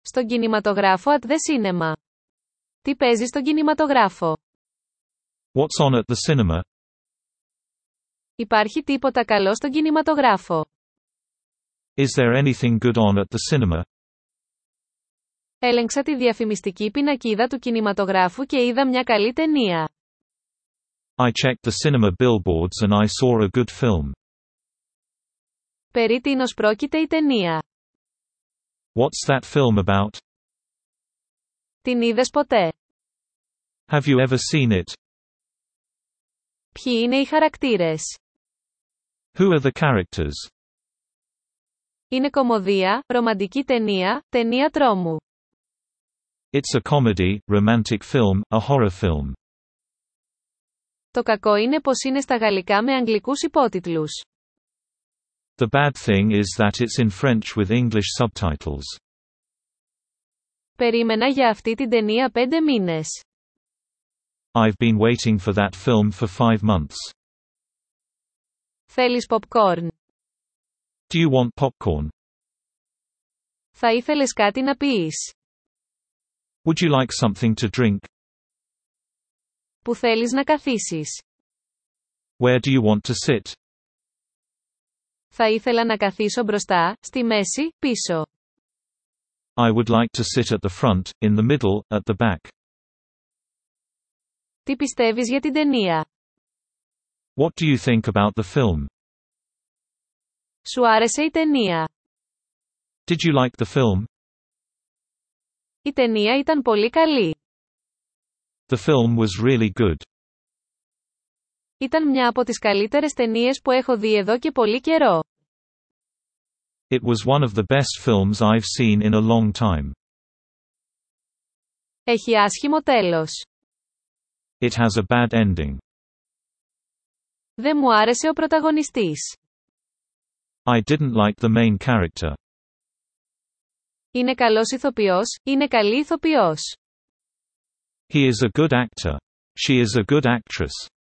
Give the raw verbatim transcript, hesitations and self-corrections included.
Στον κινηματογράφο at the cinema. Τι παίζει στον κινηματογράφο? What's on at the cinema? Υπάρχει τίποτα καλό στον κινηματογράφο? Is there anything good on at the cinema? Έλεγξα τη διαφημιστική πινακίδα του κινηματογράφου και είδα μια καλή ταινία. I checked the cinema billboards and I saw a good film. Περί τίνος πρόκειται η ταινία? What's that film about? Την είδες ποτέ? Have you ever seen it? Ποιοι είναι οι χαρακτήρες? Who are the characters? Είναι κωμωδία, ρομαντική ταινία, ταινία τρόμου. It's a comedy, romantic film, a horror film. Το κακό είναι πως είναι στα γαλλικά με αγγλικούς υπότιτλους. The bad thing is that it's in French with English subtitles. Περίμενα για αυτή την ταινία πέντε μήνες. I've been waiting for that film for five months. Θέλεις popcorn? Do you want popcorn? Θα ήθελες κάτι να πεις? Would you like something to drink? Που θέλεις να καθίσεις? Where do you want to sit? Θα ήθελα να καθίσω μπροστά, στη μέση, πίσω. I would like to sit at the front, in the middle, at the back. Τι πιστεύεις για την ταινία? What do you think about the film? Σου άρεσε η ταινία? Did you like the film? Η ταινία ήταν πολύ καλή. The film was really good. Ήταν μια από τις καλύτερες ταινίες που έχω δει εδώ και πολύ καιρό. It was one of the best films I've seen in a long time. Έχει άσχημο τέλος. It has a bad ending. Δεν μου άρεσε ο πρωταγωνιστής. I didn't like the main character. Είναι καλός ηθοποιός, είναι καλή ηθοποιός. He is a good actor. She is a good actress.